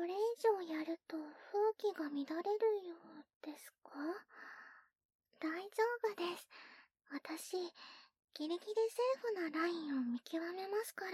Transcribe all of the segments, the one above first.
これ以上やると風紀が乱れるようですか？大丈夫です。私、ギリギリセーフなラインを見極めますから。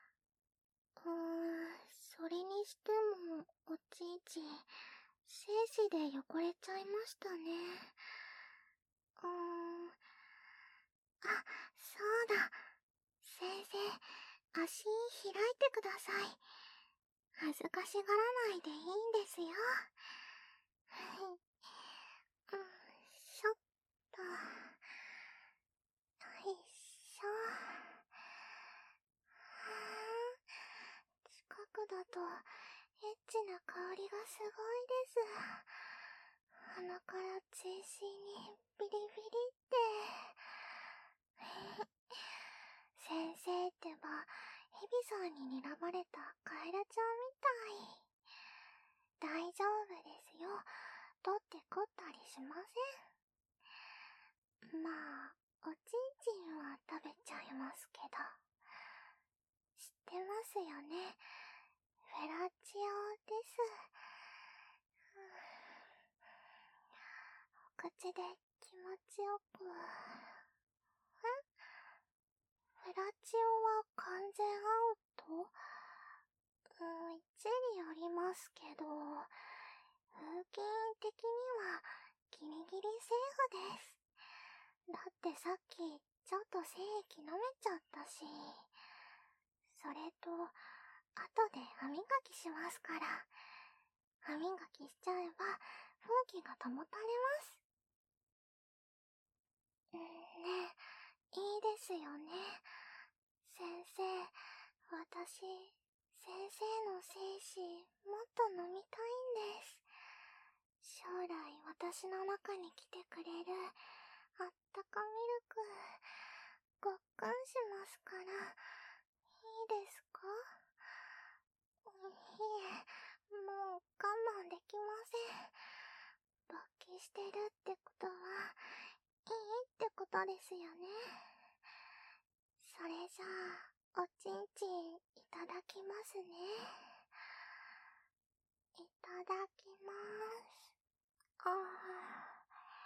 それにしても、おちいち、精子で汚れちゃいましたね。あ、そうだ。先生、足開いてください。恥ずかしがらないでいいんですよ。しょっと、よいしょ。近くだと、エッチな香りがすごいです。鼻から中心にビリビリって。先生ってば、ヘビさんに睨まれたカエルちゃんみたい。大丈夫ですよ。取って食ったりしません。まあ、おちんちんは食べちゃいますけど。知ってますよね。フェラチオです。お口で気持ちよく。フェラチオは完全アウト？一理ありますけど、風紀委員的にはギリギリセーフです。だってさっきちょっと精液飲めちゃったし。それと、後で歯磨きしますから。歯磨きしちゃえば風紀が保たれます。ねえ、いいですよね。先生、私、先生の精子、もっと飲みたいんです。将来私の中に来てくれる、あったかミルク、ごっくんしますから、いいですか？いえ、もう我慢できません。勃起してるってことは、いいってことですよね。それじゃあ、おちんちんいただきますね。いただきます。ああ。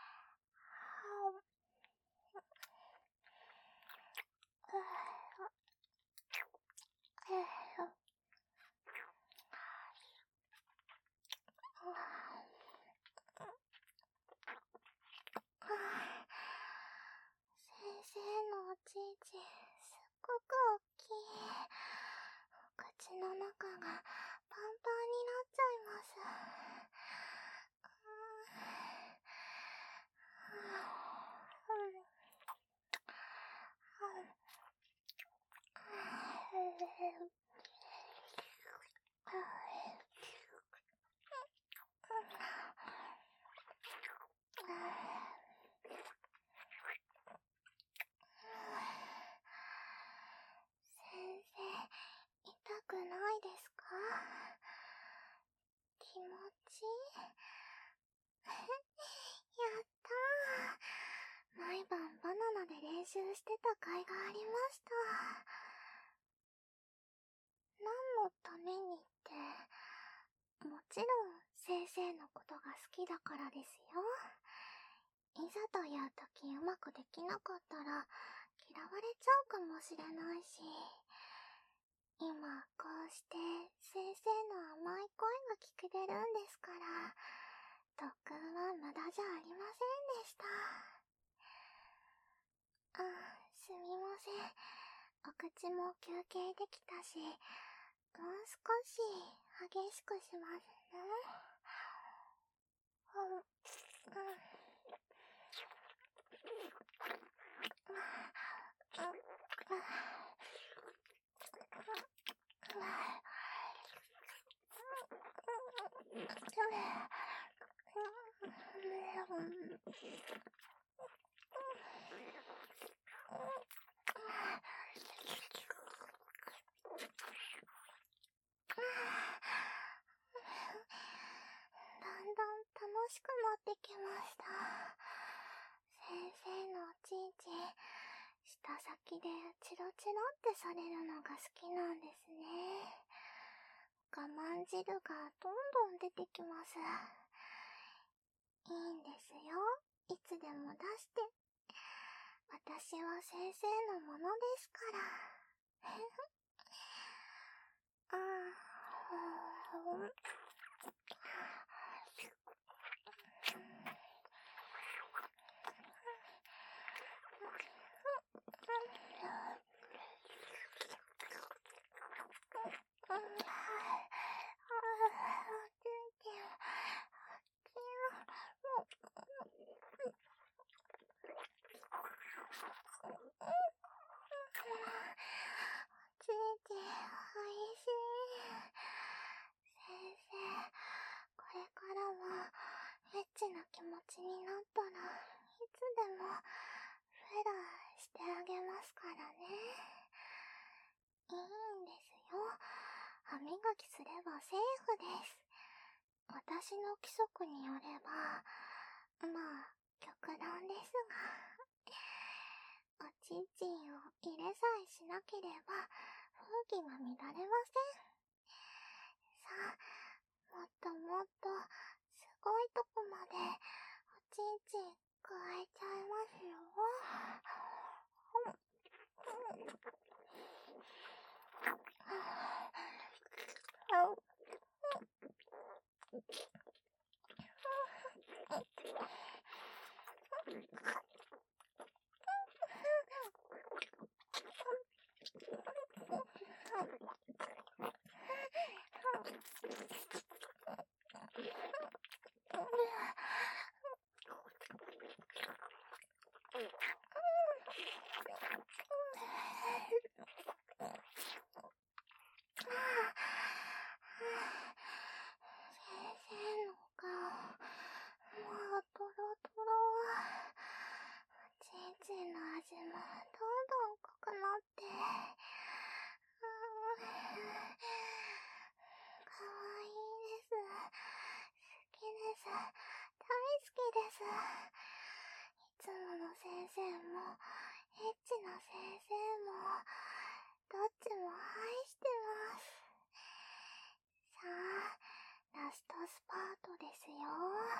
先生のおちんちん、すっごく大きい。口の中がパンパンになっちゃいます。先生、痛くないですか？気持ちいい？やったー。毎晩バナナで練習してた甲斐がありました。何のためにって、もちろん先生のことが好きだからですよ。いざという時うまくできなかったら嫌われちゃうかもしれないし、今こうして先生の甘い声が聞けてるんですから、特訓は無駄じゃありませんでした。すみません。お口も休憩できたし、もう少し激しくしますね。だんだん楽しくなってきました。先生のおちんちん、舌先でチロチロってされるのが好きなんですね。お我慢汁がどんどん出てきます。いいんですよ。いつでも出して。私は先生のものですから。おいしい。先生、これからはエッチな気持ちになったらいつでもフェラしてあげますからね。いいんですよ。歯磨きすればセーフです。私の規則によれば、まあ極論ですが、おちんちんを入れさえしなければ風紀が乱れません。さあ、もっともっとすごいとこまでおちんちん加えちゃいますよ。先生の顔、もうトロトロ。ちんちんの味もどんどん濃くなって。かわいいです。好きです。大好きです。いつもの先生も、エッチな先生も、どっちも愛してます。さあ、ラストスパートですよ。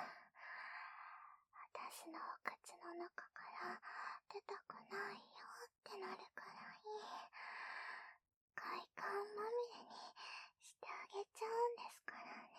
私の口の中から出たくないよってなるくらい、快感まみれにしてあげちゃうんですからね。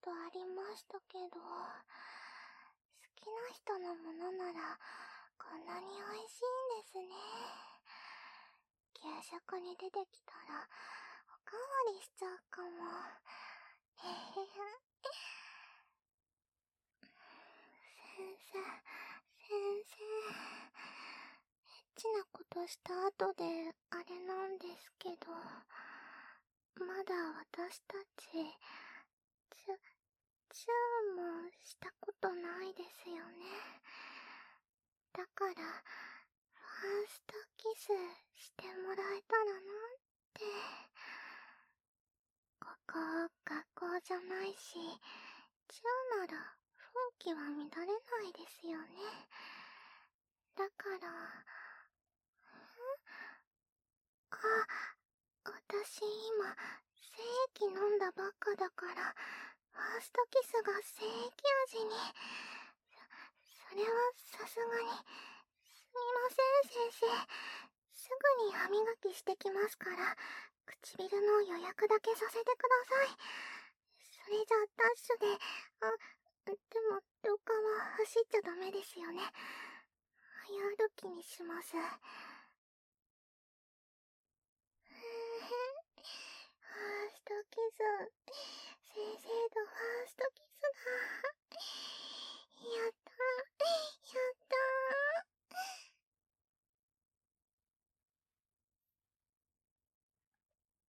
とありましたけど、好きな人のものならこんなに美味しいんですね。給食に出てきたらおかわりしちゃうかも。へへへ。先生、エッチなことした後であれなんですけど、まだ私たち、チューもしたことないですよね。だから、ファーストキスしてもらえたらなって。ここ、学校じゃないし、チューなら風紀は乱れないですよね。だから、あ、私今、精液飲んだばっかだから、ファーストキスが精液味に。それはさすがに。すみません、先生。すぐに歯磨きしてきますから、唇の予約だけさせてください。それじゃダッシュで、でも、廊下は走っちゃダメですよね。早歩きにします。ファーストキス。先生とファーストキスだ。